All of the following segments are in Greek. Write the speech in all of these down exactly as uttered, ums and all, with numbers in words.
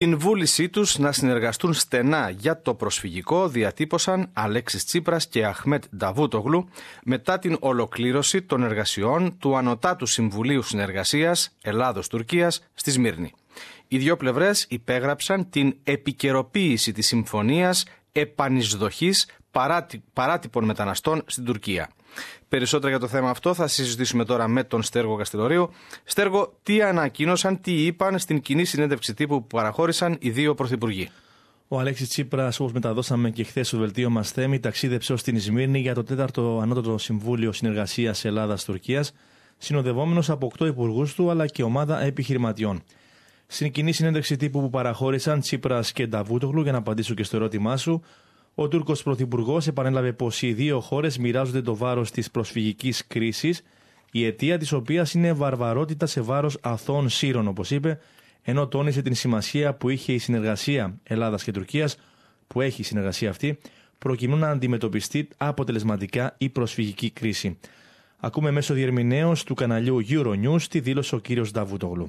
Την βούλησή τους να συνεργαστούν στενά για το προσφυγικό διατύπωσαν Αλέξης Τσίπρας και Αχμέτ Νταβούτογλου μετά την ολοκλήρωση των εργασιών του Ανωτάτου Συμβουλίου Συνεργασίας Ελλάδος-Τουρκίας στη Σμύρνη. Οι δύο πλευρές υπέγραψαν την επικαιροποίηση της συμφωνίας επανεισδοχής παράτυπων μεταναστών στην Τουρκία. Περισσότερα για το θέμα αυτό θα συζητήσουμε τώρα με τον Στέργο Καστελορίου. Στέργο, τι ανακοίνωσαν, τι είπαν στην κοινή συνέντευξη τύπου που παραχώρησαν οι δύο πρωθυπουργοί? Ο Αλέξης Τσίπρας, όπως μεταδώσαμε και χθες στο δελτίο μας Θέμη, ταξίδεψε ως την Σμύρνη για το τέταρτο Ανώτατο Συμβούλιο Συνεργασίας Ελλάδας-Τουρκίας, συνοδευόμενος από οκτώ υπουργούς του αλλά και ομάδα επιχειρηματιών. Στην κοινή συνέντευξη τύπου που παραχώρησαν Τσίπρας και Νταβούτογλου, για να απαντήσω και στο ερώτημά σου, ο Τούρκος Πρωθυπουργός επανέλαβε πως οι δύο χώρες μοιράζονται το βάρος της προσφυγικής κρίσης, η αιτία της οποίας είναι βαρβαρότητα σε βάρος αθώων Σύρων, όπως είπε, ενώ τόνισε την σημασία που είχε η συνεργασία Ελλάδας και Τουρκίας, που έχει η συνεργασία αυτή, προκειμένου να αντιμετωπιστεί αποτελεσματικά η προσφυγική κρίση. Ακούμε μέσω διερμηνέως του καναλιού Euronews τη δήλωσε ο κύριος Νταβούτογλου.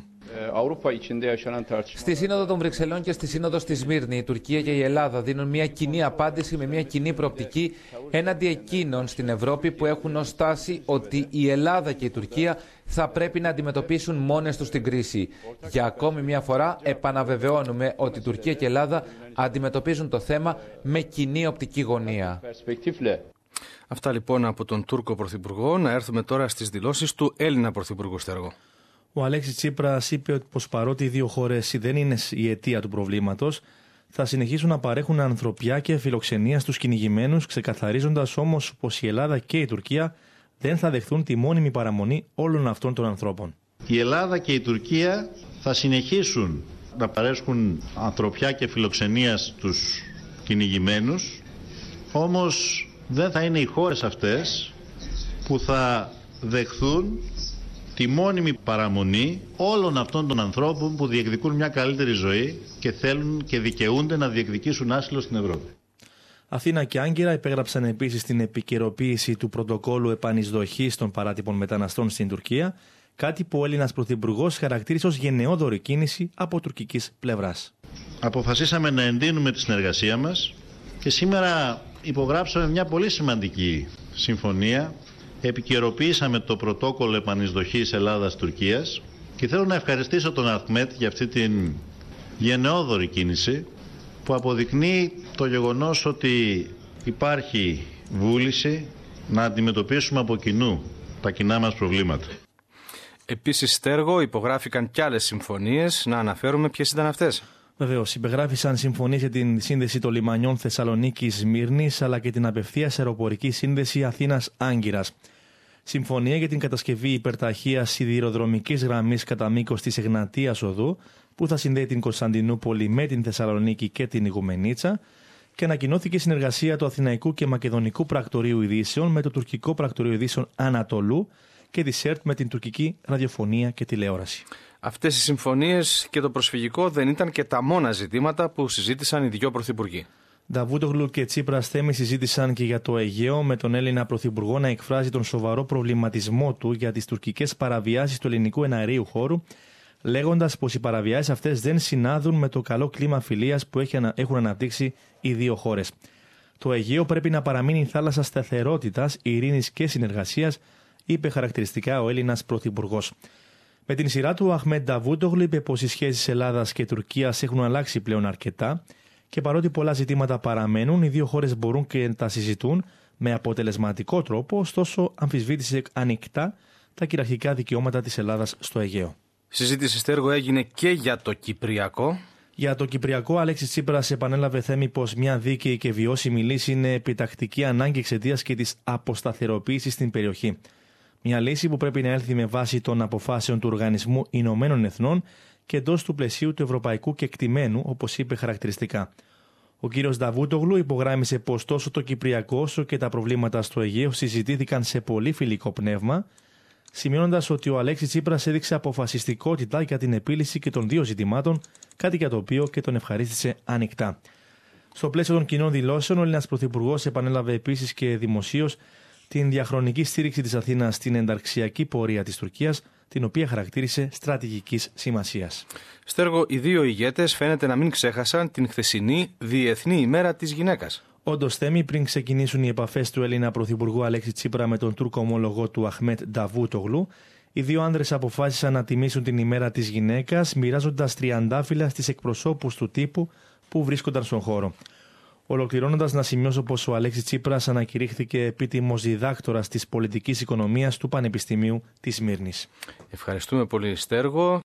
Στη Σύνοδο των Βρυξελών και στη Σύνοδο στη Σμύρνη, η Τουρκία και η Ελλάδα δίνουν μια κοινή απάντηση με μια κοινή προοπτική έναντι εκείνων στην Ευρώπη που έχουν ως τάση ότι η Ελλάδα και η Τουρκία θα πρέπει να αντιμετωπίσουν μόνες τους την κρίση. Για ακόμη μια φορά επαναβεβαιώνουμε ότι η Τουρκία και η Ελλάδα αντιμετωπίζουν το θέμα με κοινή οπτική γωνία. Αυτά λοιπόν από τον Τούρκο Πρωθυπουργό. Να έρθουμε τώρα στις δηλώσεις του Έλληνα Πρωθυπουργού, Στέργο. Ο Αλέξης Τσίπρας είπε πως παρότι οι δύο χώρες δεν είναι η αιτία του προβλήματος, θα συνεχίσουν να παρέχουν ανθρωπιά και φιλοξενία στους κυνηγημένους, ξεκαθαρίζοντας όμως πως η Ελλάδα και η Τουρκία δεν θα δεχθούν τη μόνιμη παραμονή όλων αυτών των ανθρώπων. Η Ελλάδα και η Τουρκία θα συνεχίσουν να παρέχουν ανθρωπιά και φιλοξενία στους κυνηγημένους, όμως δεν θα είναι οι χώρες αυτές που θα δεχθούν τη μόνιμη παραμονή όλων αυτών των ανθρώπων που διεκδικούν μια καλύτερη ζωή και θέλουν και δικαιούνται να διεκδικήσουν άσυλο στην Ευρώπη. Αθήνα και Άγκυρα υπέγραψαν επίσης την επικαιροποίηση του πρωτοκόλου επανεισδοχής των παράτυπων μεταναστών στην Τουρκία, κάτι που ο Έλληνας Πρωθυπουργός χαρακτήρισε ως γενναιόδορη κίνηση από τουρκικής πλευράς. Αποφασίσαμε να εντείνουμε τη συνεργασία μας και σήμερα υπογράψαμε μια πολύ σημαντική συμφωνία. Επικαιροποίησαμε το πρωτόκολλο επανεισδοχής Ελλάδας-Τουρκίας και θέλω να ευχαριστήσω τον Αχμέτ για αυτή την γενναιόδορη κίνηση που αποδεικνύει το γεγονός ότι υπάρχει βούληση να αντιμετωπίσουμε από κοινού τα κοινά μας προβλήματα. Επίσης, Στέργο, υπογράφηκαν κι άλλες συμφωνίες. Να αναφέρουμε ποιες ήταν αυτές. Βεβαίως, υπεγράφησαν συμφωνίες για την σύνδεση των λιμανιών Θεσσαλονίκης-Σμύρνης αλλά και την απευθείας αεροπορική σύνδεση Αθήνας-Άγκυρας. Συμφωνία για την κατασκευή υπερταχείας σιδηροδρομικής γραμμής κατά μήκος της Εγνατίας Οδού που θα συνδέει την Κωνσταντινούπολη με την Θεσσαλονίκη και την Ιγουμενίτσα, και ανακοινώθηκε συνεργασία του Αθηναϊκού και Μακεδονικού Πρακτορείου Ειδήσεων με το Τουρκικό Πρακτορείο Ειδήσεων Ανατολού και τη ΣΕΡΤ με την τουρκική ραδιοφωνία και τηλεόραση. Αυτές οι συμφωνίες και το προσφυγικό δεν ήταν και τα μόνα ζητήματα που συζήτησαν οι δύο πρωθυπουργοί. Νταβούτογλου και Τσίπρας Θέμη συζήτησαν και για το Αιγαίο, με τον Έλληνα Πρωθυπουργό να εκφράζει τον σοβαρό προβληματισμό του για τις τουρκικές παραβιάσεις του ελληνικού εναερίου χώρου, λέγοντας πως οι παραβιάσεις αυτές δεν συνάδουν με το καλό κλίμα φιλίας που έχουν αναπτύξει οι δύο χώρες. Το Αιγαίο πρέπει να παραμείνει θάλασσα σταθερότητας, ειρήνης και συνεργασίας, είπε χαρακτηριστικά ο Έλληνας Πρωθυπουργός. Με την σειρά του, ο Αχμέτ Νταβούτογλου είπε πως οι σχέσεις Ελλάδας και Τουρκίας έχουν αλλάξει πλέον αρκετά και παρότι πολλά ζητήματα παραμένουν, οι δύο χώρες μπορούν και τα συζητούν με αποτελεσματικό τρόπο, ωστόσο αμφισβήτησε ανοιχτά τα κυριαρχικά δικαιώματα της Ελλάδας στο Αιγαίο. Συζήτηση, Στέργο, έγινε και για το Κυπριακό. Για το Κυπριακό, Αλέξης Τσίπρας επανέλαβε Θέμη πως μια δίκαιη και βιώσιμη λύση είναι επιτακτική ανάγκη εξαιτίας και της αποσταθεροποίησης στην περιοχή. Μια λύση που πρέπει να έλθει με βάση των αποφάσεων του Οργανισμού Ηνωμένων Εθνών και εντός του πλαισίου του ευρωπαϊκού κεκτημένου, όπως είπε χαρακτηριστικά. Ο κύριος Νταβούτογλου υπογράμμισε πως τόσο το Κυπριακό όσο και τα προβλήματα στο Αιγαίο συζητήθηκαν σε πολύ φιλικό πνεύμα, σημειώνοντας ότι ο Αλέξης Τσίπρας έδειξε αποφασιστικότητα για την επίλυση και των δύο ζητημάτων, κάτι για το οποίο και τον ευχαρίστησε ανοιχτά. Στο πλαίσιο των κοινών δηλώσεων, ο Έλληνας Πρωθυπουργός επανέλαβε επίσης και δημοσίως την διαχρονική στήριξη της Αθήνας στην ενταρξιακή πορεία της Τουρκίας, την οποία χαρακτήρισε στρατηγικής σημασίας. Στέργο, οι δύο ηγέτες φαίνεται να μην ξέχασαν την χθεσινή Διεθνή ημέρα της γυναίκας. Όντως, Θέμη, πριν ξεκινήσουν οι επαφές του Έλληνα Πρωθυπουργού Αλέξη Τσίπρα με τον Τούρκο ομόλογο του Αχμέτ Νταβούτογλου, οι δύο άνδρες αποφάσισαν να τιμήσουν την ημέρα της γυναίκας, μοιράζοντας τριαντάφυλλα στις εκπροσώπους του τύπου που βρίσκονταν στον χώρο. Ολοκληρώνοντας, να σημειώσω πως ο Αλέξης Τσίπρας ανακηρύχθηκε επίτιμος διδάκτορας της πολιτικής οικονομίας του Πανεπιστημίου της Σμύρνης. Ευχαριστούμε πολύ, Στέργο.